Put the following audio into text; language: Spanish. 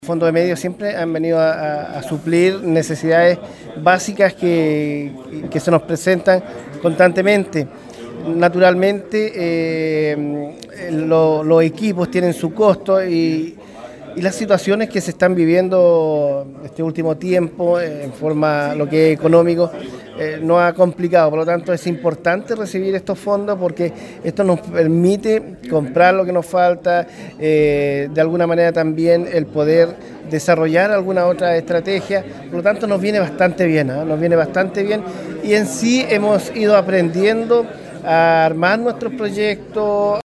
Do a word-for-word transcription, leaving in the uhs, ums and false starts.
Fondos de medios siempre han venido a, a- a suplir necesidades básicas que, que se nos presentan constantemente. Naturalmente, eh, lo- los equipos tienen su costo y, y las situaciones que se están viviendo este último tiempo eh, en forma lo que es económico eh, nos ha complicado. Por lo tanto, es importante recibir estos fondos porque esto nos permite comprar lo que nos falta, eh, de alguna manera también el poder desarrollar alguna otra estrategia. Por lo tanto, nos viene bastante bien, ¿eh? Nos viene bastante bien y en sí hemos ido aprendiendo a armar nuestros proyectos.